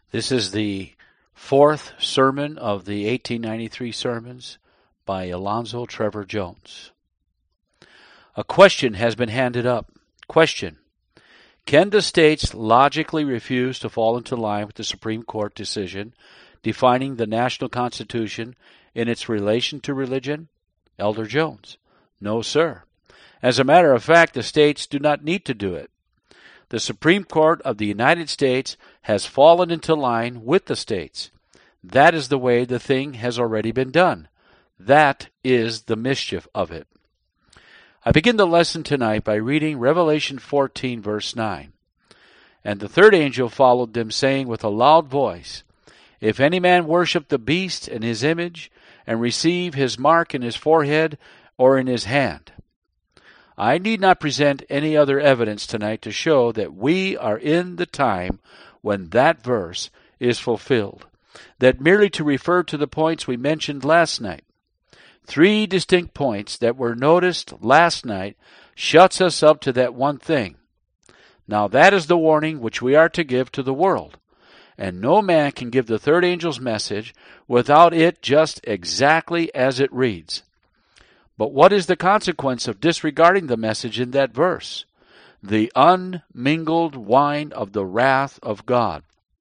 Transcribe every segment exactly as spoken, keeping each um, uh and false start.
This is the fourth sermon of the eighteen ninety-three sermons by Alonzo Trevor Jones. A question has been handed up. Question: can the states logically refuse to fall into line with the Supreme Court decision defining the national constitution in its relation to religion? Elder Jones: no, sir. As a matter of fact, the states do not need to do it. The Supreme Court of the United States has fallen into line with the states. That is the way the thing has already been done. That is the mischief of it. I begin the lesson tonight by reading Revelation fourteen, verse nine. And the third angel followed them, saying with a loud voice, If any man worship the beast and his image, and receive his mark in his forehead or in his hand. I need not present any other evidence tonight to show that we are in the time when that verse is fulfilled, that merely to refer to the points we mentioned last night. Three distinct points that were noticed last night shuts us up to that one thing. Now that is the warning which we are to give to the world, and no man can give the third angel's message without it just exactly as it reads. But what is the consequence of disregarding the message in that verse? The unmingled wine of the wrath of God.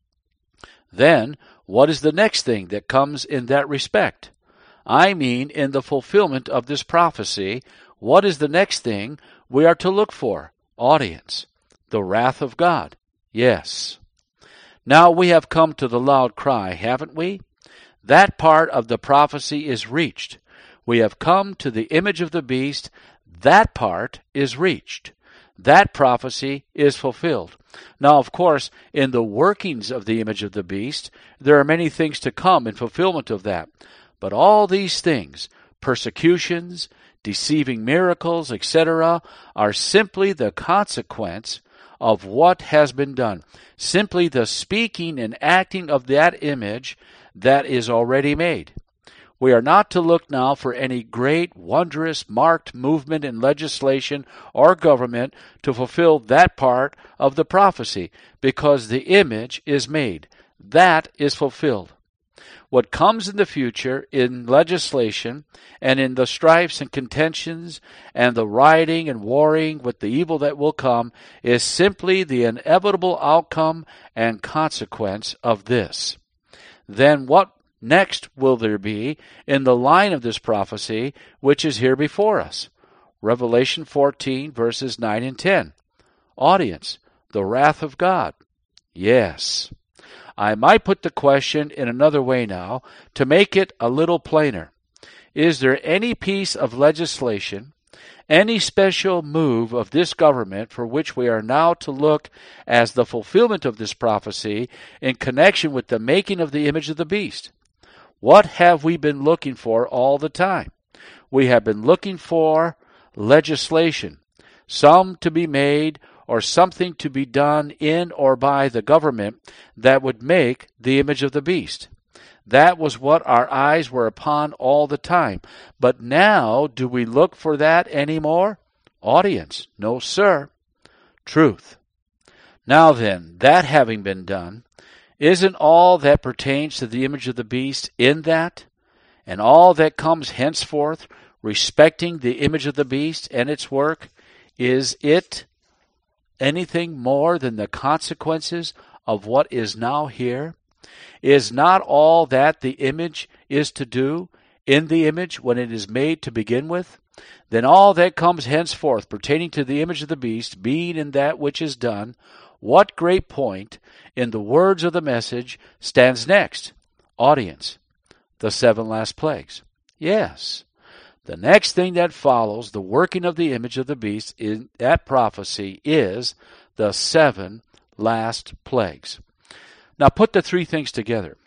Then, what is the next thing that comes in that respect? I mean, in the fulfillment of this prophecy, what is the next thing we are to look for? Audience. The wrath of God. Yes. Now we have come to the loud cry, haven't we? That part of the prophecy is reached. We have come to the image of the beast. That part is reached. That prophecy is fulfilled. Now, of course, in the workings of the image of the beast, there are many things to come in fulfillment of that. But all these things, persecutions, deceiving miracles, et cetera, are simply the consequence of what has been done. Simply the speaking and acting of that image that is already made. We are not to look now for any great, wondrous, marked movement in legislation or government to fulfill that part of the prophecy, because the image is made. That is fulfilled. What comes in the future in legislation and in the strifes and contentions and the rioting and warring with the evil that will come is simply the inevitable outcome and consequence of this. Then what next will there be in the line of this prophecy which is here before us? Revelation fourteen, verses nine and ten. Audience, the wrath of God. Yes. I might put the question in another way now to make it a little plainer. Is there any piece of legislation, any special move of this government for which we are now to look as the fulfillment of this prophecy in connection with the making of the image of the beast? What have we been looking for all the time? We have been looking for legislation, some to be made or something to be done in or by the government that would make the image of the beast. That was what our eyes were upon all the time. But now, do we look for that anymore? Audience, no, sir. Truth. Now then, that having been done, isn't all that pertains to the image of the beast in that? And all that comes henceforth respecting the image of the beast and its work, is it anything more than the consequences of what is now here? Is not all that the image is to do in the image when it is made to begin with? Then all that comes henceforth pertaining to the image of the beast, being in that which is done, what great point in the words of the message stands next? Audience, the seven last plagues. Yes. The next thing that follows the working of the image of the beast in that prophecy is the seven last plagues. Now put the three things together.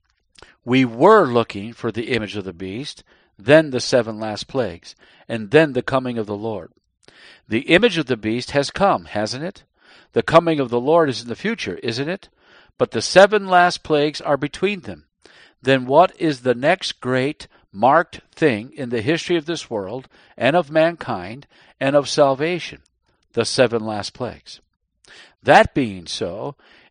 We were looking for the image of the beast, then the seven last plagues, and then the coming of the Lord. The image of the beast has come, hasn't it? The coming of the Lord is in the future, isn't it? But the seven last plagues are between them. Then what is the next great marked thing in the history of this world and of mankind and of salvation? The seven last plagues. That being so,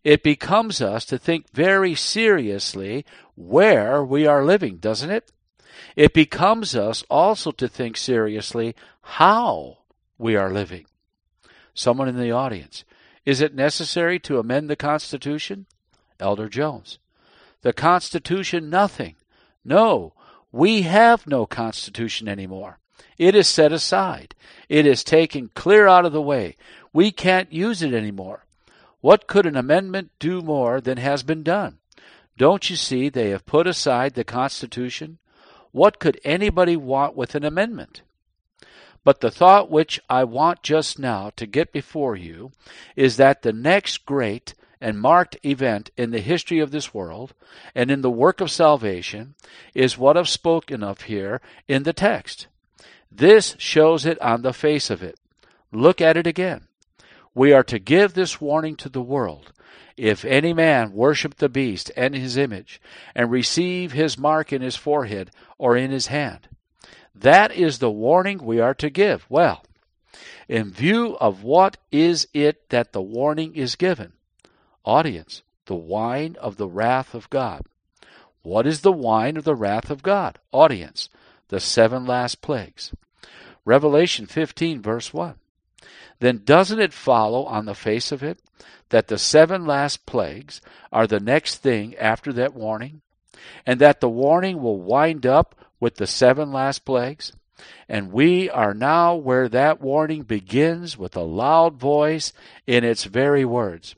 it becomes us to think very seriously where we are living, doesn't it? It becomes us also to think seriously how we are living. Someone in the audience, is it necessary to amend the Constitution? Elder Jones, the Constitution, nothing. No, we have no Constitution anymore. It is set aside. It is taken clear out of the way. We can't use it anymore. What could an amendment do more than has been done? Don't you see they have put aside the Constitution? What could anybody want with an amendment? But the thought which I want just now to get before you is that the next great and marked event in the history of this world and in the work of salvation is what I've spoken of here in the text. This shows it on the face of it. Look at it again. We are to give this warning to the world. If any man worship the beast and his image, and receive his mark in his forehead or in his hand. That is the warning we are to give. Well, in view of what is it that the warning is given? Audience, the wine of the wrath of God. What is the wine of the wrath of God? Audience, the seven last plagues. Revelation fifteen, verse one. Then doesn't it follow on the face of it that the seven last plagues are the next thing after that warning? And that the warning will wind up with the seven last plagues? And we are now where that warning begins with a loud voice in its very words.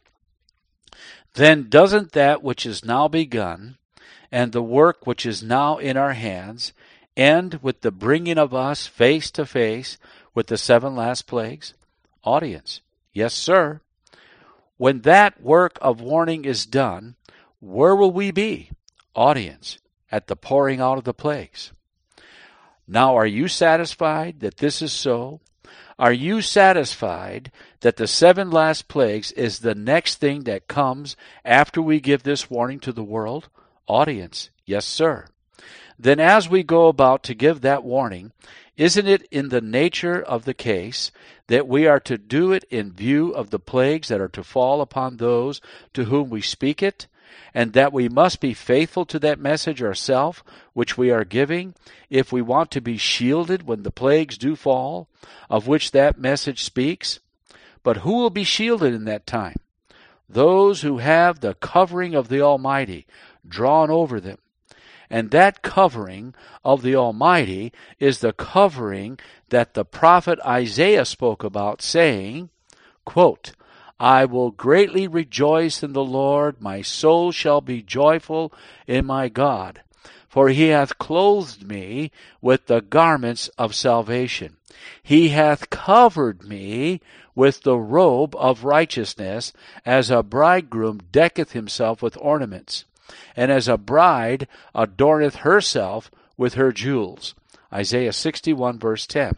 Then doesn't that which is now begun, and the work which is now in our hands, end with the bringing of us face to face with the seven last plagues? Audience, yes, sir. When that work of warning is done, where will we be? Audience, at the pouring out of the plagues. Now, are you satisfied that this is so? Are you satisfied that the seven last plagues is the next thing that comes after we give this warning to the world? Audience, yes, sir. Then as we go about to give that warning, isn't it in the nature of the case that we are to do it in view of the plagues that are to fall upon those to whom we speak it, and that we must be faithful to that message ourselves which we are giving, if we want to be shielded when the plagues do fall, of which that message speaks? But who will be shielded in that time? Those who have the covering of the Almighty drawn over them. And that covering of the Almighty is the covering that the prophet Isaiah spoke about, saying, quote, I will greatly rejoice in the Lord, my soul shall be joyful in my God, for he hath clothed me with the garments of salvation. He hath covered me with the robe of righteousness, as a bridegroom decketh himself with ornaments, and as a bride adorneth herself with her jewels. Isaiah sixty-one, verse ten.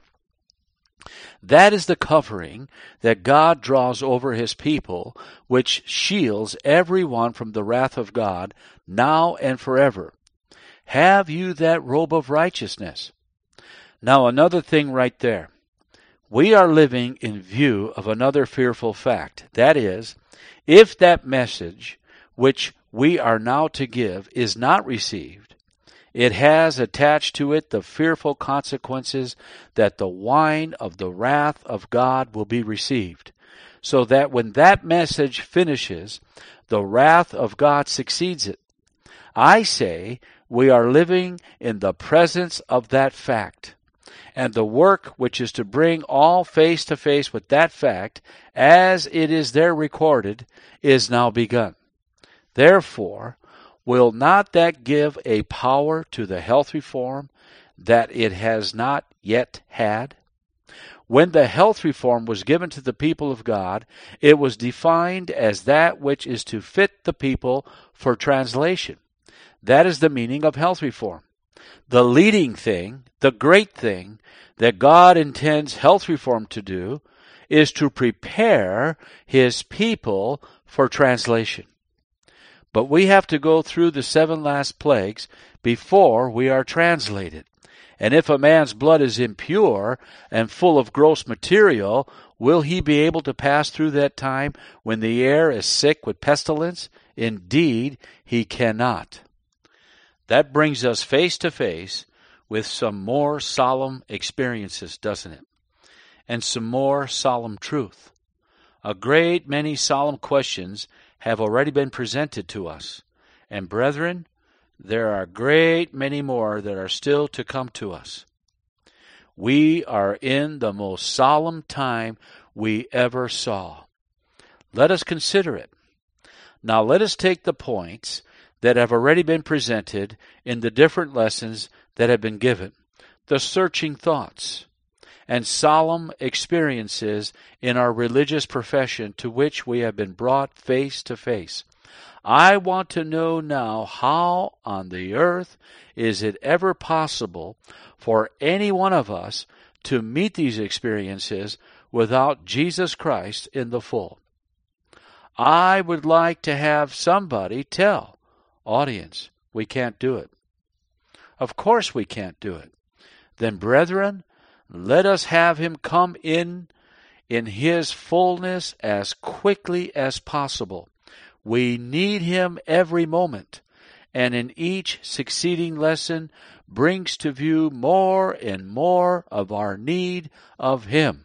That is the covering that God draws over his people, which shields everyone from the wrath of God, now and forever. Have you that robe of righteousness? Now another thing right there. We are living in view of another fearful fact. That is, if that message which we are now to give is not received, it has attached to it the fearful consequences that the wine of the wrath of God will be received, so that when that message finishes, the wrath of God succeeds it. I say we are living in the presence of that fact, and the work which is to bring all face to face with that fact, as it is there recorded, is now begun. Therefore, will not that give a power to the health reform that it has not yet had? When the health reform was given to the people of God, it was defined as that which is to fit the people for translation. That is the meaning of health reform. The leading thing, the great thing that God intends health reform to do is to prepare his people for translation. But we have to go through the seven last plagues before we are translated. And if a man's blood is impure and full of gross material, Will he be able to pass through that time when the air is sick with pestilence? Indeed, he cannot. That brings us face to face with some more solemn experiences, doesn't it? And some more solemn truth. A great many solemn questions have already been presented to us. And brethren, there are a great many more that are still to come to us. We are in the most solemn time we ever saw. Let us consider it. Now let us take the points that have already been presented in the different lessons that have been given, the searching thoughts, and solemn experiences in our religious profession to which we have been brought face to face. I want to know now, how on the earth is it ever possible for any one of us to meet these experiences without Jesus Christ in the full? I would like to have somebody tell, audience, we can't do it. Of course we can't do it. Then, brethren, let us have him come in in his fullness as quickly as possible. We need him every moment, and in each succeeding lesson brings to view more and more of our need of him.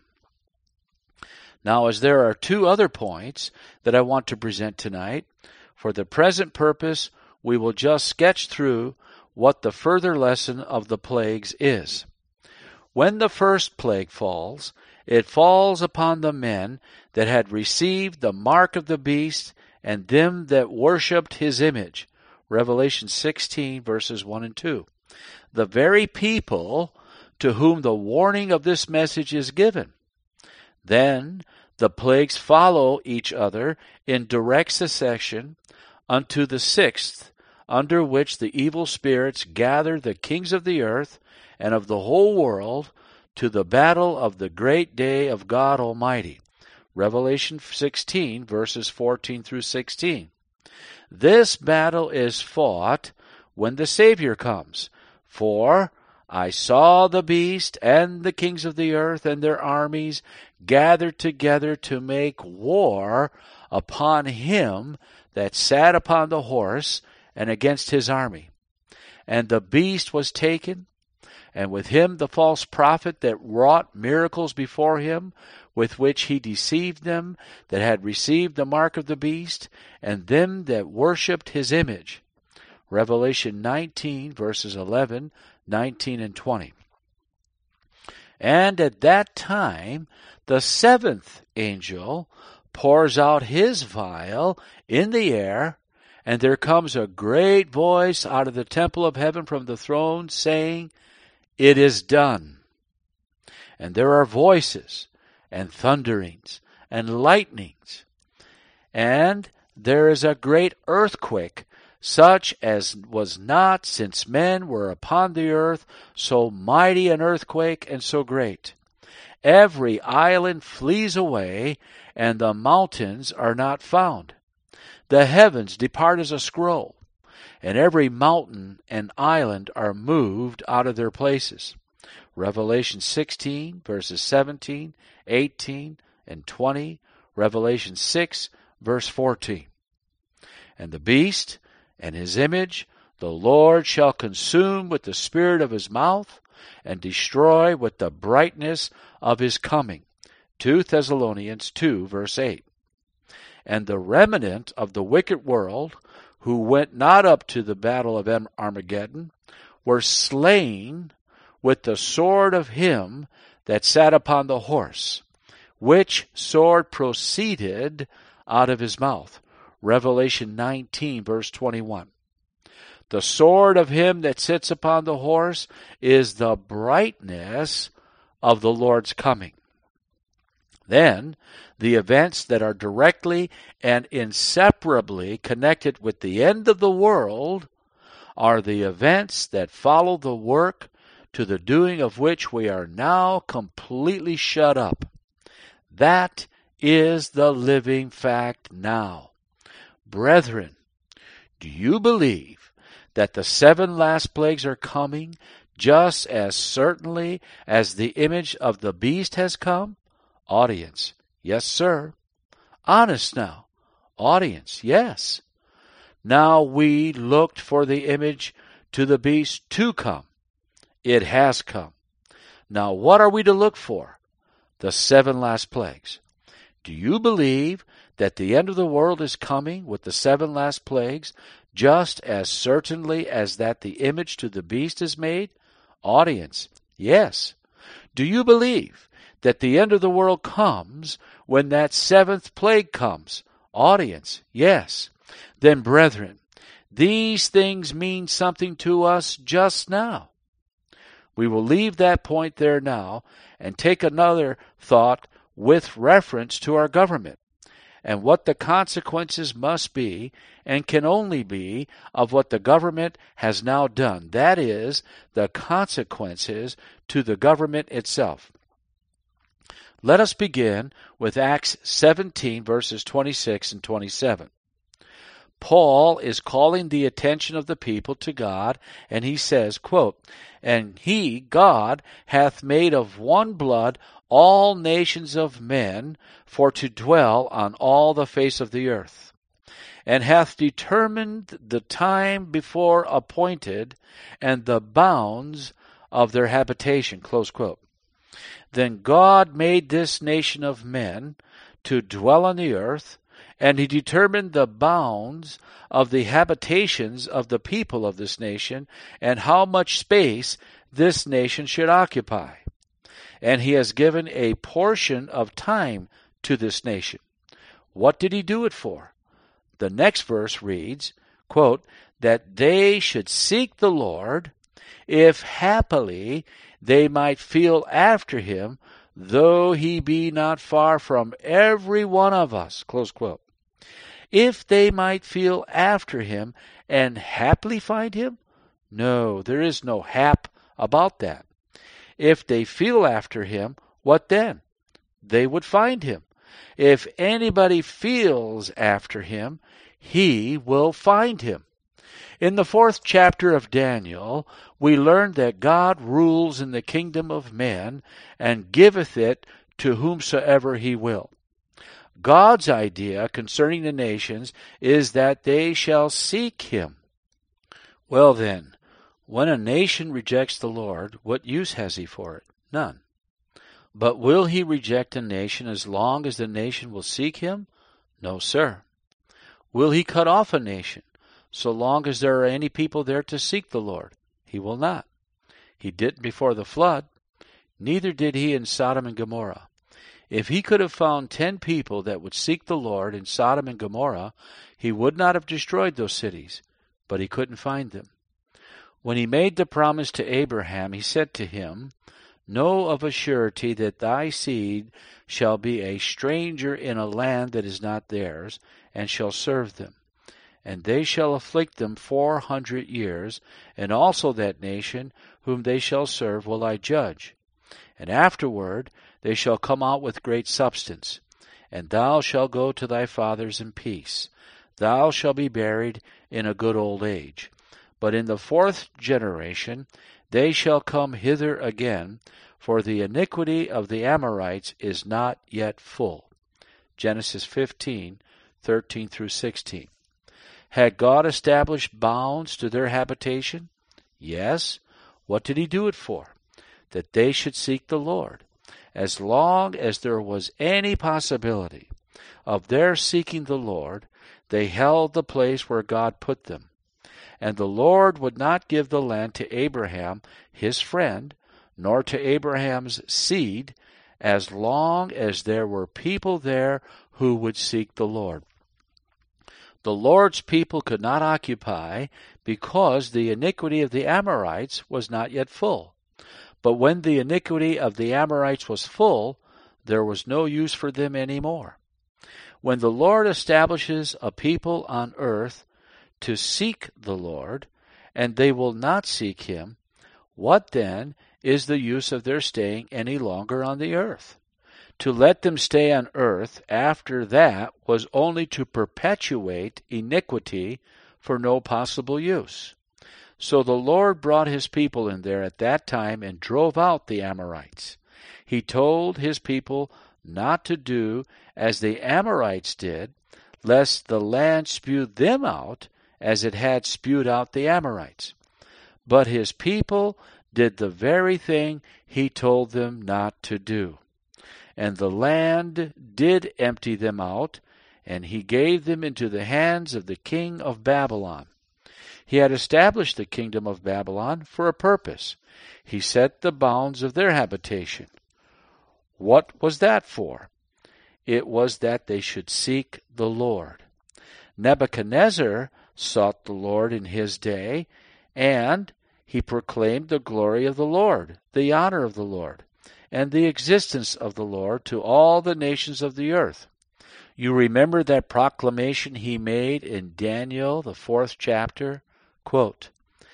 Now, as there are two other points that I want to present tonight, for the present purpose, we will just sketch through what the further lesson of the plagues is. When the first plague falls, it falls upon the men that had received the mark of the beast and them that worshipped his image. Revelation sixteen, verses one and two. The very people to whom the warning of this message is given. Then the plagues follow each other in direct succession unto the sixth, under which the evil spirits gather the kings of the earth and of the whole world to the battle of the great day of God Almighty. Revelation sixteen, verses fourteen through sixteen. This battle is fought when the Savior comes. For I saw the beast and the kings of the earth and their armies gathered together to make war upon him that sat upon the horse and against his army. And the beast was taken, and with him the false prophet that wrought miracles before him, with which he deceived them that had received the mark of the beast, and them that worshipped his image. Revelation nineteen, verses eleven, nineteen, and twenty. And at that time the seventh angel pours out his vial in the air, and there comes a great voice out of the temple of heaven from the throne, saying, It is done. And there are voices, and thunderings, and lightnings. And there is a great earthquake, such as was not since men were upon the earth, so mighty an earthquake and so great. Every island flees away, and the mountains are not found. The heavens depart as a scroll, and every mountain and island are moved out of their places. Revelation sixteen, verses seventeen, eighteen, and twenty. Revelation six, verse fourteen. And the beast and his image the Lord shall consume with the spirit of his mouth, and destroy with the brightness of his coming. Second Thessalonians two, verse eight. And the remnant of the wicked world, who went not up to the battle of Armageddon, were slain with the sword of him that sat upon the horse, which sword proceeded out of his mouth. Revelation nineteen, verse twenty-one. The sword of him that sits upon the horse is the brightness of the Lord's coming. Then, the events that are directly and inseparably connected with the end of the world are the events that follow the work to the doing of which we are now completely shut up. That is the living fact now. Brethren, do you believe that the seven last plagues are coming just as certainly as the image of the beast has come? Audience, yes, sir. Honest now. Audience, yes. Now we looked for the image to the beast to come. It has come. Now what are we to look for? The seven last plagues. Do you believe that the end of the world is coming with the seven last plagues, just as certainly as that the image to the beast is made? Audience, yes. Do you believe that the end of the world comes when that seventh plague comes? Audience, yes. Then, brethren, these things mean something to us just now. We will leave that point there now and take another thought with reference to our government and what the consequences must be and can only be of what the government has now done. That is, the consequences to the government itself. Let us begin with Acts seventeen, verses twenty-six and twenty-seven. Paul is calling the attention of the people to God, and he says, quote, "And he, God, hath made of one blood all nations of men for to dwell on all the face of the earth, and hath determined the time before appointed and the bounds of their habitation." Close quote. Then God made this nation of men to dwell on the earth, and he determined the bounds of the habitations of the people of this nation, and how much space this nation should occupy. And he has given a portion of time to this nation. What did he do it for? The next verse reads, quote, "that they should seek the Lord, if happily they might feel after him, though he be not far from every one of us." Close quote. If they might feel after him and haply find him? No, there is no hap about that. If they feel after him, what then? They would find him. If anybody feels after him, he will find him. In the fourth chapter of Daniel, we learn that God rules in the kingdom of men and giveth it to whomsoever he will. God's idea concerning the nations is that they shall seek him. Well then, when a nation rejects the Lord, what use has he for it? None. But will he reject a nation as long as the nation will seek him? No, sir. Will he cut off a nation so long as there are any people there to seek the Lord? He will not. He didn't before the flood. Neither did he in Sodom and Gomorrah. If he could have found ten people that would seek the Lord in Sodom and Gomorrah, he would not have destroyed those cities, but he couldn't find them. When he made the promise to Abraham, he said to him, "Know of a surety that thy seed shall be a stranger in a land that is not theirs, and shall serve them. And they shall afflict them four hundred years, and also that nation whom they shall serve will I judge. And afterward they shall come out with great substance. And thou shalt go to thy fathers in peace. Thou shalt be buried in a good old age. But in the fourth generation they shall come hither again, for the iniquity of the Amorites is not yet full." Genesis fifteen, thirteen through sixteen. Had God established bounds to their habitation? Yes. What did he do it for? That they should seek the Lord. As long as there was any possibility of their seeking the Lord, they held the place where God put them. And the Lord would not give the land to Abraham, his friend, nor to Abraham's seed, as long as there were people there who would seek the Lord. The Lord's people could not occupy because the iniquity of the Amorites was not yet full. But when the iniquity of the Amorites was full, there was no use for them any more. When the Lord establishes a people on earth to seek the Lord, and they will not seek him, what then is the use of their staying any longer on the earth? To let them stay on earth after that was only to perpetuate iniquity for no possible use. So the Lord brought his people in there at that time and drove out the Amorites. He told his people not to do as the Amorites did, lest the land spew them out as it had spewed out the Amorites. But his people did the very thing he told them not to do. And the land did empty them out, and he gave them into the hands of the king of Babylon. He had established the kingdom of Babylon for a purpose. He set the bounds of their habitation. What was that for? It was that they should seek the Lord. Nebuchadnezzar sought the Lord in his day, and he proclaimed the glory of the Lord, the honor of the Lord, and the existence of the Lord to all the nations of the earth. You remember that proclamation he made in Daniel, the fourth chapter? Quote,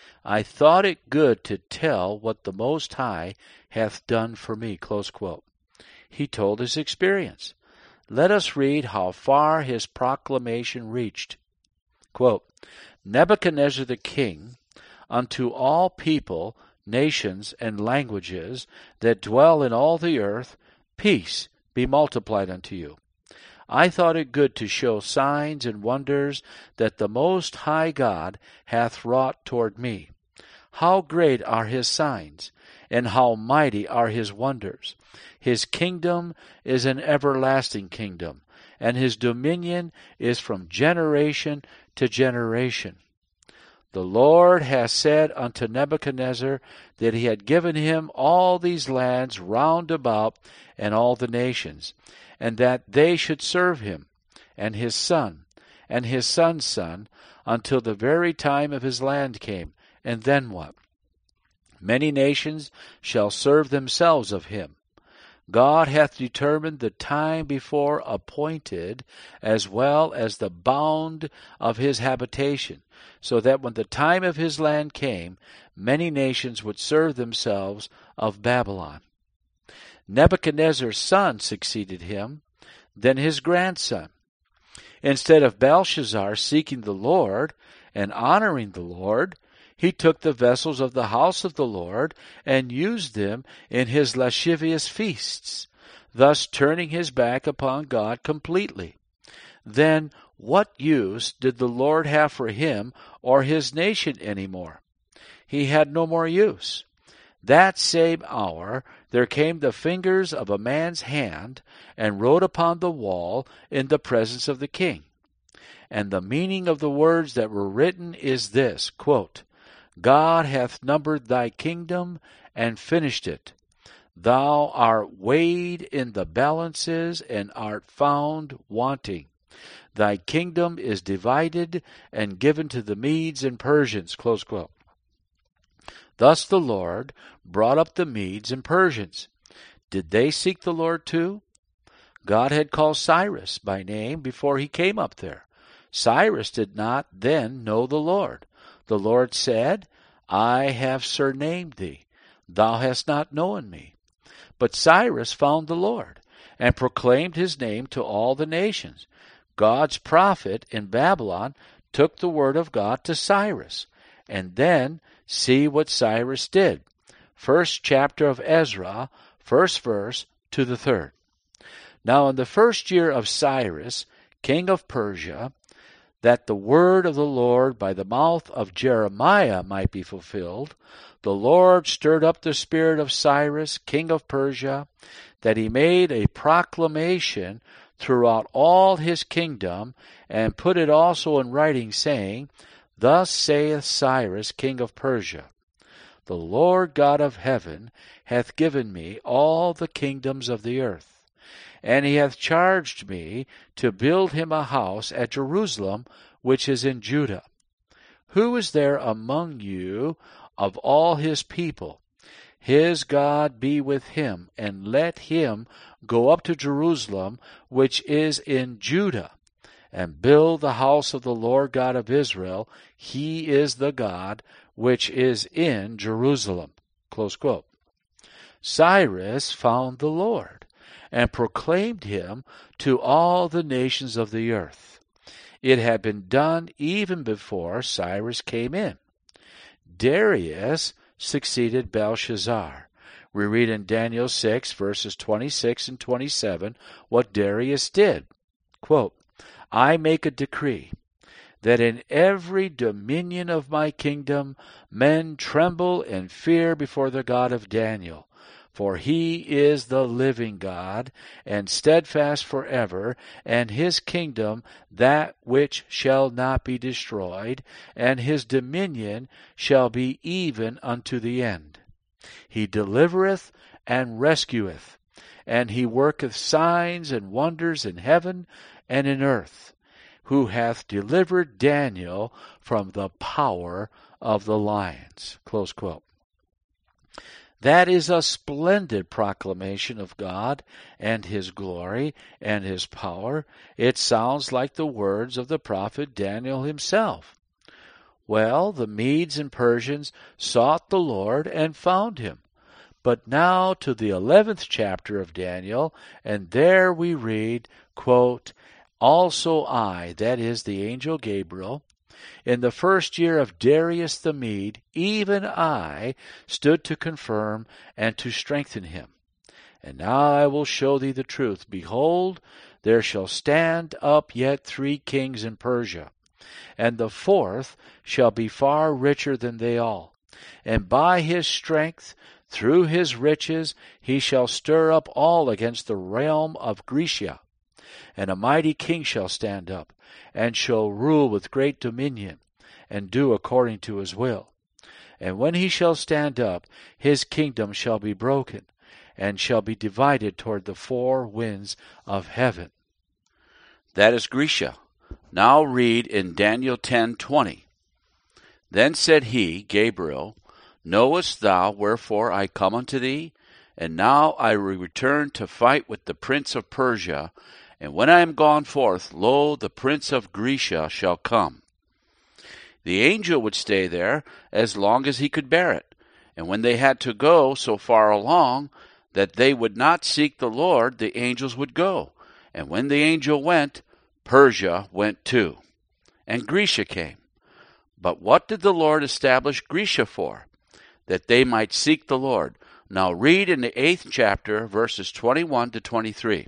I thought it good to tell what the Most High hath done for me. Close quote. He told his experience. Let us read how far his proclamation reached. Quote, Nebuchadnezzar the king, unto all people, nations, and languages that dwell in all the earth, peace be multiplied unto you. I thought it good to show signs and wonders that the Most High God hath wrought toward me. How great are his signs, and how mighty are his wonders. His kingdom is an everlasting kingdom, and his dominion is from generation to generation. The Lord has said unto Nebuchadnezzar that he had given him all these lands round about and all the nations, and that they should serve him, and his son, and his son's son, until the very time of his land came. And then what? Many nations shall serve themselves of him. God hath determined the time before appointed, as well as the bound of his habitation, so that when the time of his land came, many nations would serve themselves of Babylon. Nebuchadnezzar's son succeeded him, then his grandson. Instead of Belshazzar seeking the Lord and honoring the Lord, he took the vessels of the house of the Lord and used them in his lascivious feasts, thus turning his back upon God completely. Then what use did the Lord have for him or his nation any more? He had no more use. That same hour there came the fingers of a man's hand and wrote upon the wall in the presence of the king. And the meaning of the words that were written is this, quote, God hath numbered thy kingdom and finished it. Thou art weighed in the balances and art found wanting. Thy kingdom is divided and given to the Medes and Persians. Close quote. Thus the Lord brought up the Medes and Persians. Did they seek the Lord too? God had called Cyrus by name before he came up there. Cyrus did not then know the Lord. The Lord said, I have surnamed thee. Thou hast not known me. But Cyrus found the Lord and proclaimed his name to all the nations. God's prophet in Babylon took the word of God to Cyrus. And then see what Cyrus did. First chapter of Ezra, first verse to the third. Now in the first year of Cyrus, king of Persia, that the word of the Lord by the mouth of Jeremiah might be fulfilled, the Lord stirred up the spirit of Cyrus, king of Persia, that he made a proclamation throughout all his kingdom, and put it also in writing, saying, Thus saith Cyrus, king of Persia, The Lord God of heaven hath given me all the kingdoms of the earth, and he hath charged me to build him a house at Jerusalem, which is in Judah. Who is there among you of all his people? His God be with him, and let him go up to Jerusalem, which is in Judah, and build the house of the Lord God of Israel. He is the God which is in Jerusalem. Close quote. Cyrus found the Lord and proclaimed him to all the nations of the earth. It had been done even before Cyrus came in. Darius succeeded Belshazzar, We read in Daniel six, verses twenty-six and twenty-seven, what Darius did. Quote, I make a decree that in every dominion of my kingdom men tremble and fear before the God of Daniel. For he is the living God, and steadfast forever, and his kingdom that which shall not be destroyed, and his dominion shall be even unto the end. He delivereth and rescueth, and he worketh signs and wonders in heaven and in earth, who hath delivered Daniel from the power of the lions. Close quote. That is a splendid proclamation of God and his glory and his power. It sounds like the words of the prophet Daniel himself. Well, the Medes and Persians sought the Lord and found him. But now to the eleventh chapter of Daniel, and there we read, quote, Also I, that is the angel Gabriel, in the first year of Darius the Mede, even I stood to confirm and to strengthen him. And now I will show thee the truth. Behold, there shall stand up yet three kings in Persia, and the fourth shall be far richer than they all. And by his strength, through his riches, he shall stir up all against the realm of Grecia. And a mighty king shall stand up, and shall rule with great dominion, and do according to his will. And when he shall stand up, his kingdom shall be broken, and shall be divided toward the four winds of heaven. That is Grecia. Now read in Daniel ten twenty. Then said he, Gabriel, Knowest thou wherefore I come unto thee? And now I will return to fight with the prince of Persia, and when I am gone forth, lo, the prince of Grecia shall come. The angel would stay there as long as he could bear it, and when they had to go so far along that they would not seek the Lord, the angels would go. And when the angel went, Persia went too, and Grecia came. But what did the Lord establish Grecia for? That they might seek the Lord. Now read in the eighth chapter, verses twenty-one to twenty-three.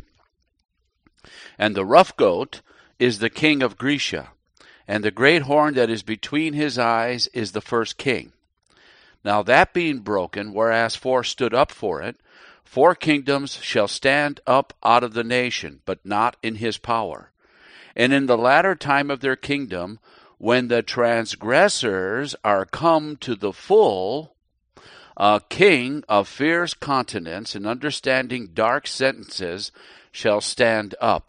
And the rough goat is the king of Grecia, and the great horn that is between his eyes is the first king. Now that being broken, whereas four stood up for it, four kingdoms shall stand up out of the nation, but not in his power. And in the latter time of their kingdom, when the transgressors are come to the full, a king of fierce countenance and understanding dark sentences shall stand up.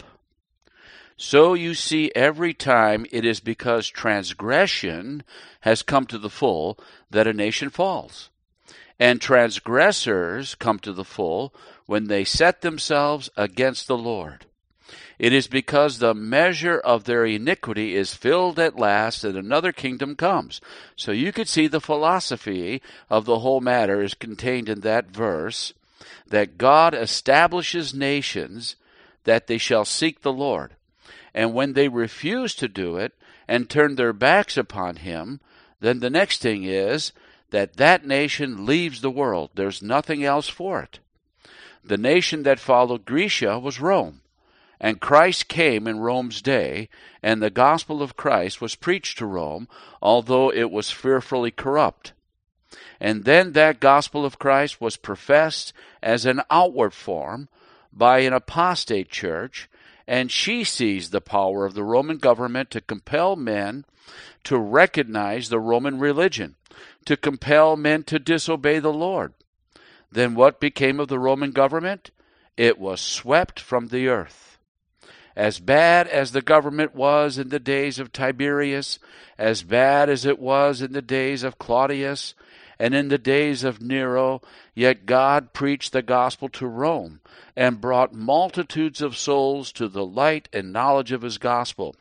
So you see, every time it is because transgression has come to the full that a nation falls. And transgressors come to the full when they set themselves against the Lord. It is because the measure of their iniquity is filled at last that another kingdom comes. So you could see the philosophy of the whole matter is contained in that verse, that God establishes nations that they shall seek the Lord. And when they refuse to do it and turn their backs upon him, then the next thing is that that nation leaves the world. There's nothing else for it. The nation that followed Grecia was Rome. And Christ came in Rome's day, and the gospel of Christ was preached to Rome, although it was fearfully corrupt. And then that gospel of Christ was professed as an outward form by an apostate church, and she seized the power of the Roman government to compel men to recognize the Roman religion, to compel men to disobey the Lord. Then what became of the Roman government? It was swept from the earth. As bad as the government was in the days of Tiberius, as bad as it was in the days of Claudius, and in the days of Nero, yet God preached the gospel to Rome and brought multitudes of souls to the light and knowledge of his gospel.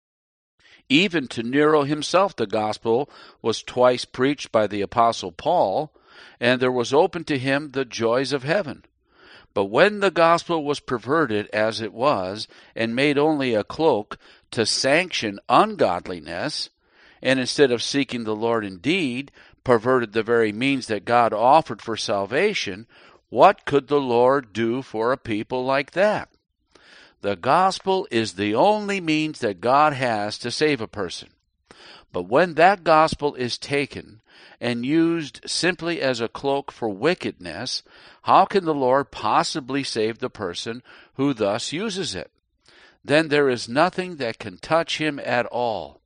Even to Nero himself the gospel was twice preached by the apostle Paul, and there was open to him the joys of heaven. But when the gospel was perverted as it was, and made only a cloak to sanction ungodliness, and instead of seeking the Lord indeed, perverted the very means that God offered for salvation, what could the Lord do for a people like that? The gospel is the only means that God has to save a person. But when that gospel is taken and used simply as a cloak for wickedness, how can the Lord possibly save the person who thus uses it? Then there is nothing that can touch him at all.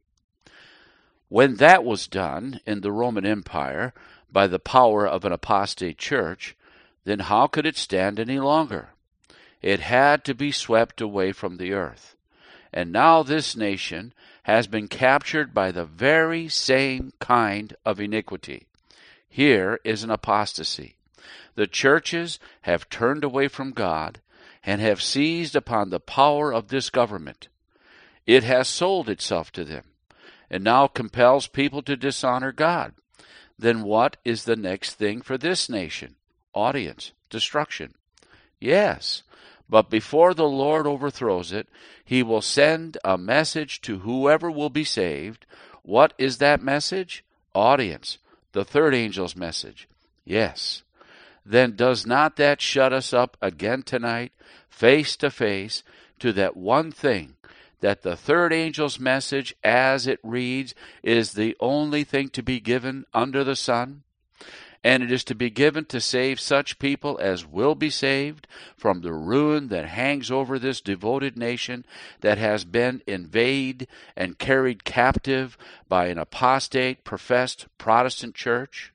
When that was done in the Roman Empire by the power of an apostate church, then how could it stand any longer? It had to be swept away from the earth. And now this nation has been captured by the very same kind of iniquity. Here is an apostasy. The churches have turned away from God and have seized upon the power of this government. It has sold itself to them and now compels people to dishonor God. Then what is the next thing for this nation? Audience, destruction. Yes, but before the Lord overthrows it, he will send a message to whoever will be saved. What is that message? Audience, the third angel's message. Yes. Then does not that shut us up again tonight, face to face, to that one thing, that the third angel's message, as it reads, is the only thing to be given under the sun? And it is to be given to save such people as will be saved from the ruin that hangs over this devoted nation that has been invaded and carried captive by an apostate, professed Protestant church?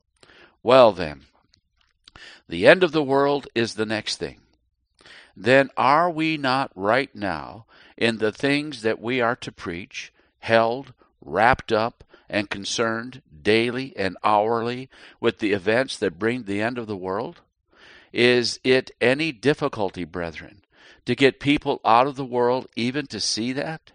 Well then, the end of the world is the next thing. Then are we not right now in the things that we are to preach, held, wrapped up, and concerned daily and hourly with the events that bring the end of the world? Is it any difficulty, brethren, to get people out of the world even to see that?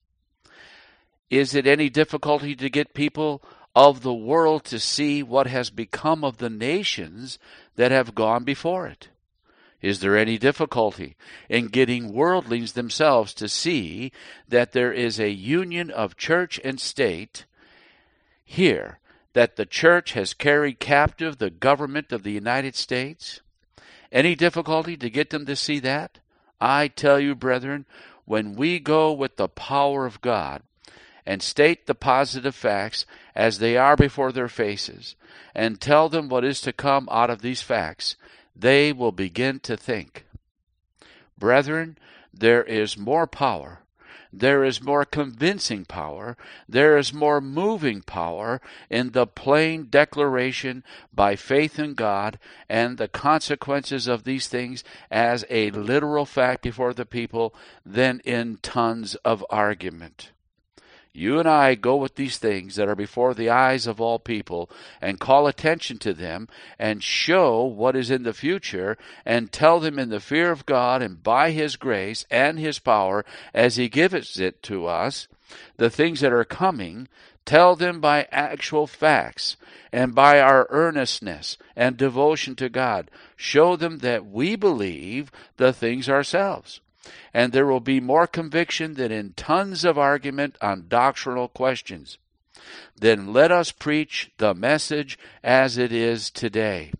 Is it any difficulty to get people of the world to see what has become of the nations that have gone before it? Is there any difficulty in getting worldlings themselves to see that there is a union of church and state here, that the church has carried captive the government of the United States? Any difficulty to get them to see that? I tell you, brethren, when we go with the power of God and state the positive facts as they are before their faces, and tell them what is to come out of these facts, they will begin to think. Brethren, there is more power. There is more convincing power. There is more moving power in the plain declaration by faith in God and the consequences of these things as a literal fact before the people than in tons of argument. You and I go with these things that are before the eyes of all people and call attention to them and show what is in the future and tell them in the fear of God and by His grace and His power as He gives it to us, the things that are coming, tell them by actual facts and by our earnestness and devotion to God. Show them that we believe the things ourselves. And there will be more conviction than in tons of argument on doctrinal questions. Then let us preach the message as it is today.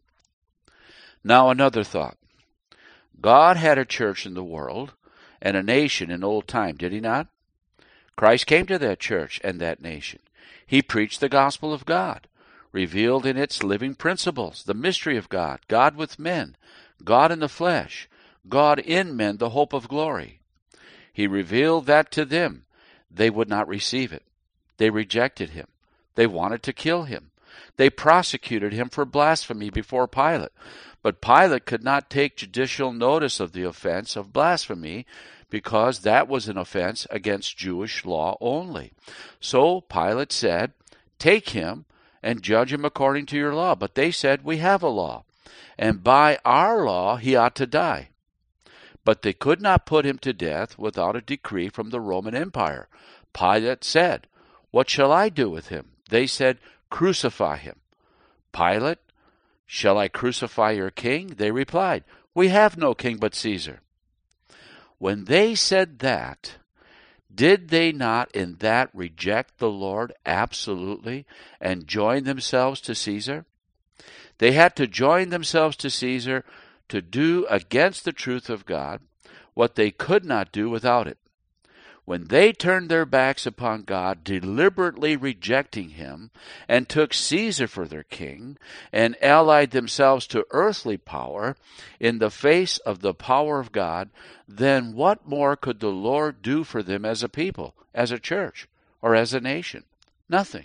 Now another thought. God had a church in the world and a nation in old time, did He not? Christ came to that church and that nation. He preached the gospel of God, revealed in its living principles, the mystery of God, God with men, God in the flesh, God in men, the hope of glory. He revealed that to them. They would not receive it. They rejected Him. They wanted to kill Him. They prosecuted Him for blasphemy before Pilate. But Pilate could not take judicial notice of the offense of blasphemy because that was an offense against Jewish law only. So Pilate said, "Take Him and judge Him according to your law." But they said, "We have a law, and by our law He ought to die." But they could not put Him to death without a decree from the Roman Empire. Pilate said, "What shall I do with Him?" They said, "Crucify Him." Pilate, "Shall I crucify your king?" They replied, "We have no king but Caesar." When they said that, Did they not in that reject the Lord absolutely and join themselves to Caesar? They had to join themselves to Caesar to do against the truth of God what they could not do without it. When they turned their backs upon God, deliberately rejecting him, and took Caesar for their king, and allied themselves to earthly power in the face of the power of God, then what more could the Lord do for them as a people, as a church, or as a nation? Nothing.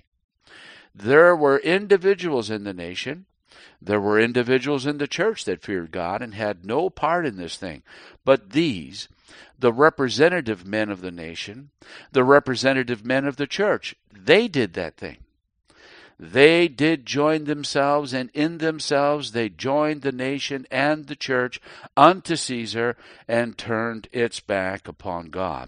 There were individuals in the nation, there were individuals in the church that feared God and had no part in this thing. But these, the representative men of the nation, the representative men of the church, they did that thing. They did join themselves, and in themselves they joined the nation and the church unto Caesar and turned its back upon God.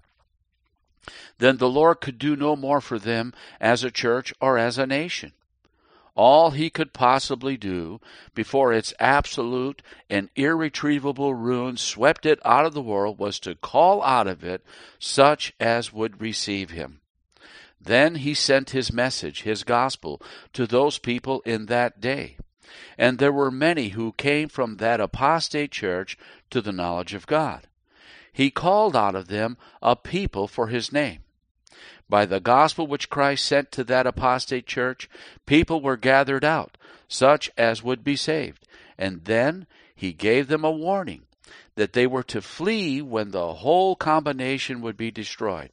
Then the Lord could do no more for them as a church or as a nation. All he could possibly do before its absolute and irretrievable ruin swept it out of the world was to call out of it such as would receive him. Then he sent his message, his gospel, to those people in that day. And there were many who came from that apostate church to the knowledge of God. He called out of them a people for his name. By the gospel which Christ sent to that apostate church, people were gathered out, such as would be saved. And then he gave them a warning that they were to flee when the whole combination would be destroyed.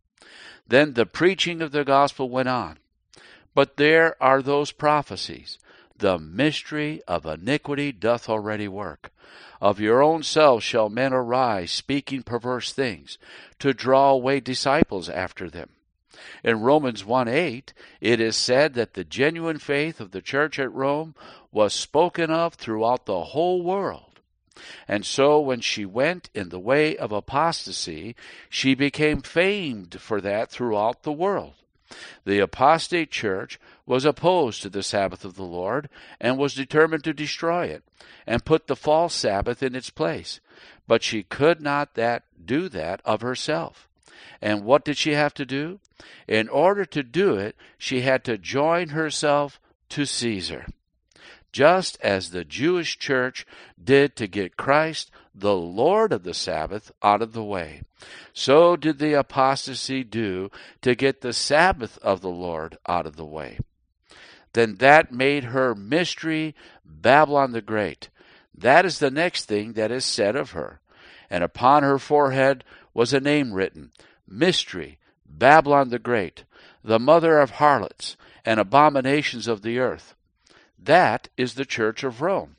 Then the preaching of the gospel went on. But there are those prophecies. The mystery of iniquity doth already work. Of your own selves shall men arise, speaking perverse things, to draw away disciples after them. In Romans one eight, it is said that the genuine faith of the church at Rome was spoken of throughout the whole world. And so when she went in the way of apostasy, she became famed for that throughout the world. The apostate church was opposed to the Sabbath of the Lord and was determined to destroy it and put the false Sabbath in its place. But she could not that do that of herself. And what did she have to do? In order to do it, she had to join herself to Caesar, just as the Jewish church did to get Christ, the Lord of the Sabbath, out of the way. So did the apostasy do to get the Sabbath of the Lord out of the way. Then that made her mystery Babylon the Great. That is the next thing that is said of her. And upon her forehead was a name written, Mystery, Babylon the Great, the mother of harlots and abominations of the earth. That is the Church of Rome.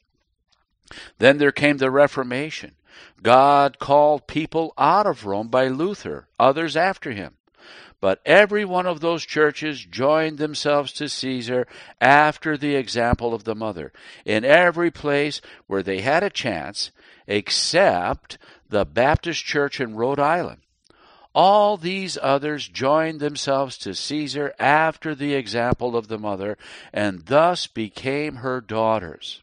Then there came the Reformation. God called people out of Rome by Luther, others after him. But every one of those churches joined themselves to Caesar after the example of the mother, in every place where they had a chance, except the Baptist Church in Rhode Island. All these others joined themselves to Caesar after the example of the mother, and thus became her daughters.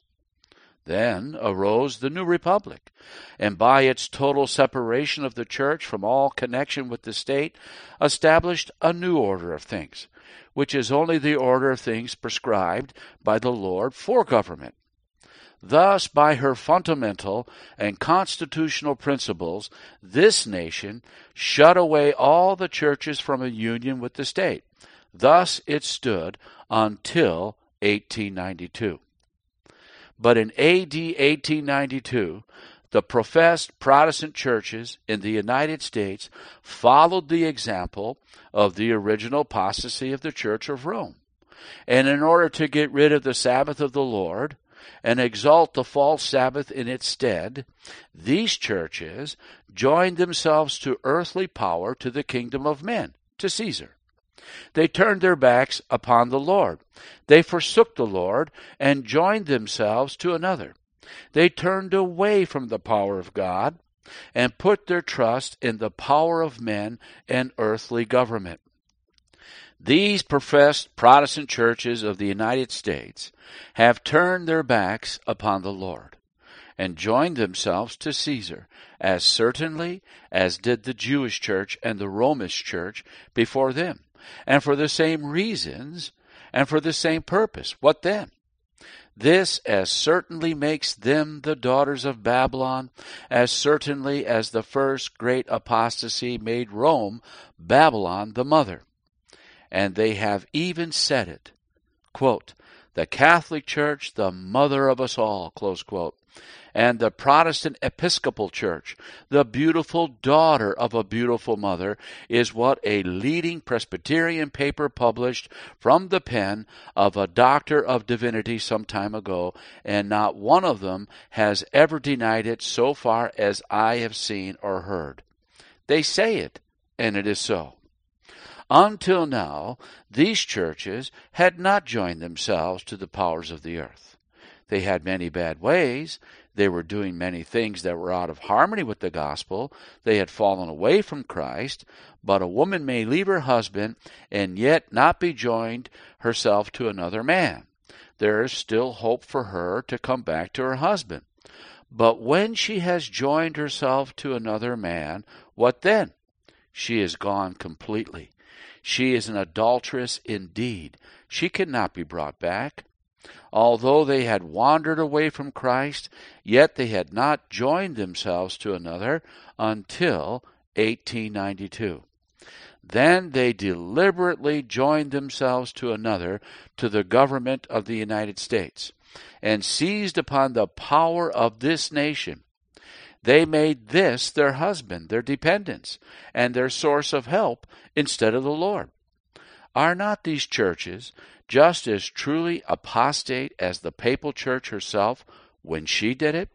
Then arose the new republic, and by its total separation of the church from all connection with the state, established a new order of things, which is only the order of things prescribed by the Lord for government. Thus, by her fundamental and constitutional principles, this nation shut away all the churches from a union with the state. Thus it stood until eighteen ninety-two. But in A D eighteen ninety-two, the professed Protestant churches in the United States followed the example of the original apostasy of the Church of Rome. And in order to get rid of the Sabbath of the Lord and exalt the false Sabbath in its stead, these churches joined themselves to earthly power, to the kingdom of men, to Caesar. They turned their backs upon the Lord. They forsook the Lord and joined themselves to another. They turned away from the power of God and put their trust in the power of men and earthly government. These professed Protestant churches of the United States have turned their backs upon the Lord, and joined themselves to Caesar, as certainly as did the Jewish church and the Romish church before them, and for the same reasons and for the same purpose. What then? This as certainly makes them the daughters of Babylon, as certainly as the first great apostasy made Rome, Babylon, the mother. And they have even said it, quote, the Catholic Church, the mother of us all, close quote, and the Protestant Episcopal Church, the beautiful daughter of a beautiful mother, is what a leading Presbyterian paper published from the pen of a doctor of divinity some time ago, and not one of them has ever denied it so far as I have seen or heard. They say it, and it is so. Until now, these churches had not joined themselves to the powers of the earth. They had many bad ways. They were doing many things that were out of harmony with the gospel. They had fallen away from Christ. But a woman may leave her husband and yet not be joined herself to another man. There is still hope for her to come back to her husband. But when she has joined herself to another man, what then? She is gone completely. She is an adulteress indeed. She cannot be brought back. Although they had wandered away from Christ, yet they had not joined themselves to another until eighteen ninety-two. Then they deliberately joined themselves to another, to the government of the United States, and seized upon the power of this nation. They made this their husband, their dependence, and their source of help instead of the Lord. Are not these churches just as truly apostate as the papal church herself when she did it?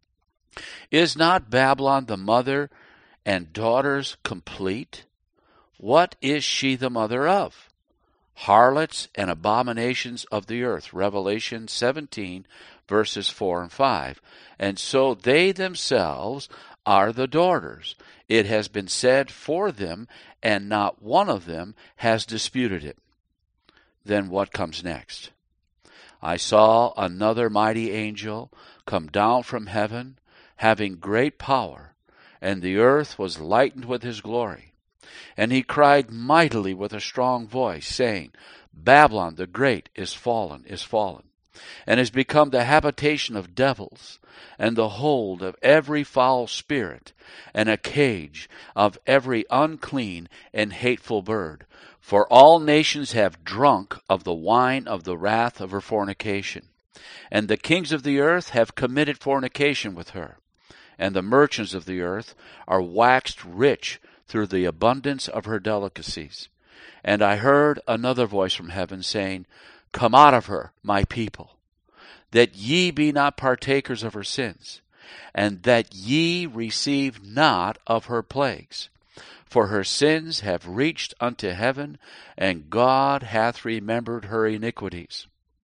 Is not Babylon the mother and daughters complete? What is she the mother of? Harlots and abominations of the earth, Revelation seventeen, verses four and five. And so they themselves are the daughters. It has been said for them, and not one of them has disputed it. Then what comes next? I saw another mighty angel come down from heaven, having great power, and the earth was lightened with his glory. And he cried mightily with a strong voice, saying, Babylon the great is fallen, is fallen, and is become the habitation of devils, and the hold of every foul spirit, and a cage of every unclean and hateful bird. For all nations have drunk of the wine of the wrath of her fornication. And the kings of the earth have committed fornication with her. And the merchants of the earth are waxed rich through the abundance of her delicacies. And I heard another voice from heaven saying, Come out of her, my people, that ye be not partakers of her sins, and that ye receive not of her plagues. For her sins have reached unto heaven, and God hath remembered her iniquities.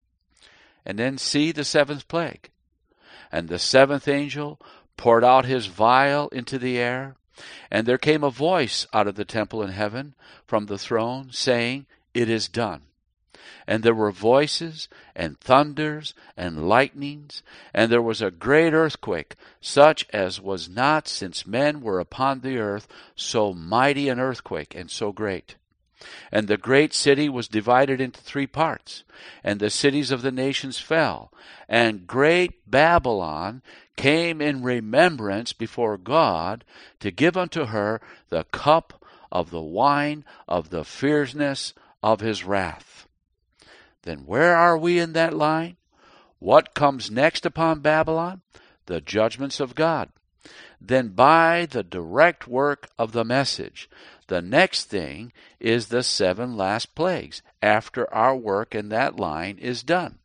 And then see the seventh plague. And the seventh angel poured out his vial into the air, and there came a voice out of the temple in heaven from the throne, saying, It is done. And there were voices, and thunders, and lightnings, and there was a great earthquake, such as was not since men were upon the earth, so mighty an earthquake, and so great. And the great city was divided into three parts, and the cities of the nations fell, and great Babylon came in remembrance before God to give unto her the cup of the wine of the fierceness of his wrath. Then where are we in that line? What comes next upon Babylon? The judgments of God. Then by the direct work of the message, the next thing is the seven last plagues, after our work in that line is done.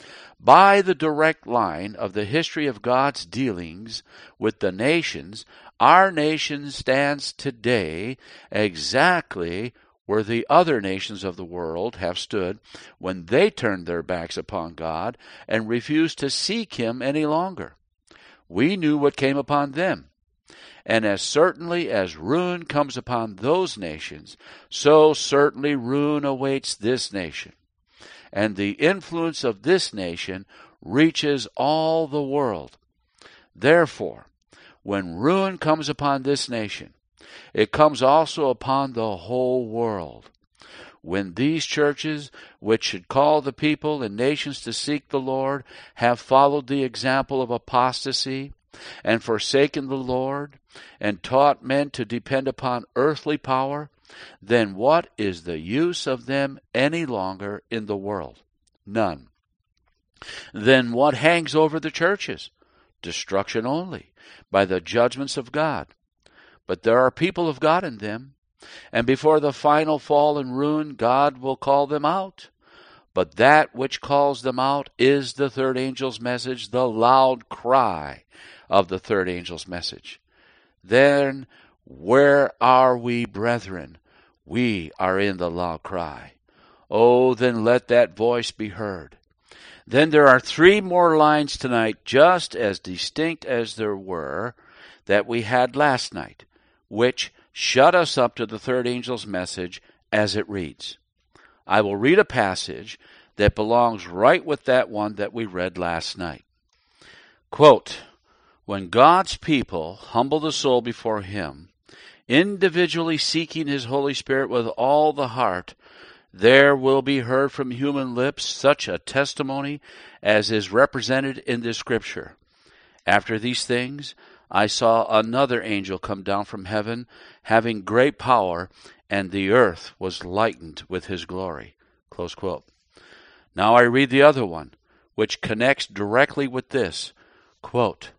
By the direct line of the history of God's dealings with the nations, our nation stands today exactly where the other nations of the world have stood when they turned their backs upon God and refused to seek him any longer. We knew what came upon them. And as certainly as ruin comes upon those nations, so certainly ruin awaits this nation. And the influence of this nation reaches all the world. Therefore, when ruin comes upon this nation, it comes also upon the whole world. When these churches, which should call the people and nations to seek the Lord, have followed the example of apostasy, and forsaken the Lord, and taught men to depend upon earthly power, then what is the use of them any longer in the world? None. Then what hangs over the churches? Destruction only, by the judgments of God. But there are people of God in them, and before the final fall and ruin, God will call them out. But that which calls them out is the third angel's message, the loud cry of the third angel's message. Then where are we, brethren? We are in the loud cry. Oh, then let that voice be heard. Then there are three more lines tonight, just as distinct as there were that we had last night, which shut us up to the third angel's message as it reads. I will read a passage that belongs right with that one that we read last night. Quote, when God's people humble the soul before Him, individually seeking His Holy Spirit with all the heart, there will be heard from human lips such a testimony as is represented in this scripture. After these things, I saw another angel come down from heaven, having great power, and the earth was lightened with his glory. Close quote. Now I read the other one, which connects directly with this. Quote,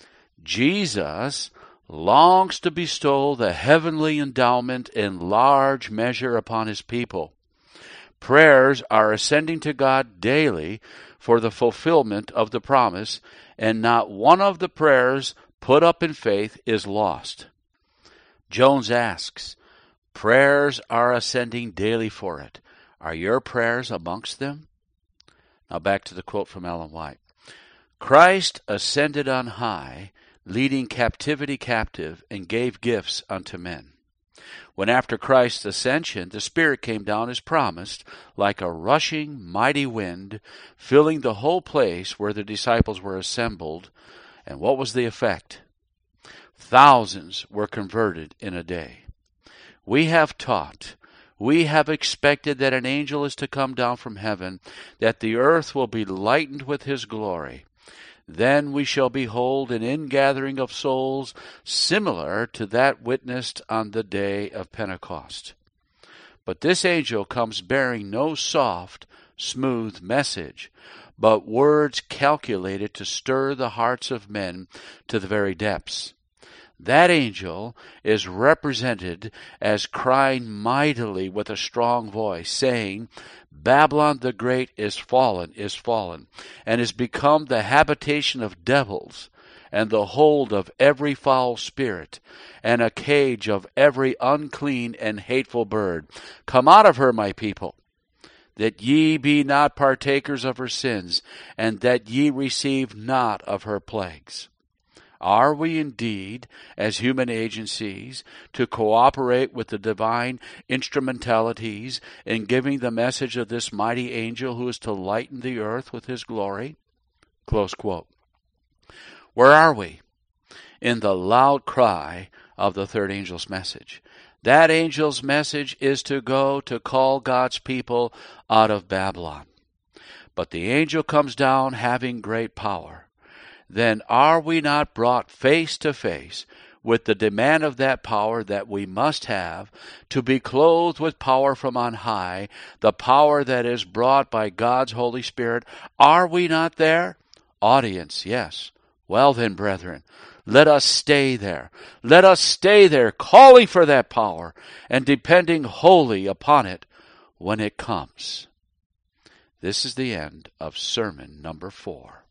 Jesus longs to bestow the heavenly endowment in large measure upon His people. Prayers are ascending to God daily for the fulfillment of the promise, and not one of the prayers put up in faith is lost. Jones asks, prayers are ascending daily for it. Are your prayers amongst them? Now back to the quote from Ellen White. Christ ascended on high, leading captivity captive, and gave gifts unto men. When after Christ's ascension, the Spirit came down as promised, like a rushing mighty wind, filling the whole place where the disciples were assembled. And what was the effect? Thousands were converted in a day. We have taught, we have expected that an angel is to come down from heaven, that the earth will be lightened with His glory. Then we shall behold an ingathering of souls similar to that witnessed on the day of Pentecost. But this angel comes bearing no soft, smooth message, but words calculated to stir the hearts of men to the very depths. That angel is represented as crying mightily with a strong voice, saying, Babylon the Great is fallen, is fallen, and is become the habitation of devils, and the hold of every foul spirit, and a cage of every unclean and hateful bird. Come out of her, my people, that ye be not partakers of her sins, and that ye receive not of her plagues. Are we indeed, as human agencies, to cooperate with the divine instrumentalities in giving the message of this mighty angel who is to lighten the earth with his glory? Close quote. Where are we? In the loud cry of the third angel's message. That angel's message is to go to call God's people out of Babylon. But the angel comes down having great power. Then are we not brought face to face with the demand of that power that we must have to be clothed with power from on high, the power that is brought by God's Holy Spirit? Are we not there? Audience, yes. Well then, brethren, let us stay there. Let us stay there, calling for that power and depending wholly upon it when it comes. This is the end of sermon number four.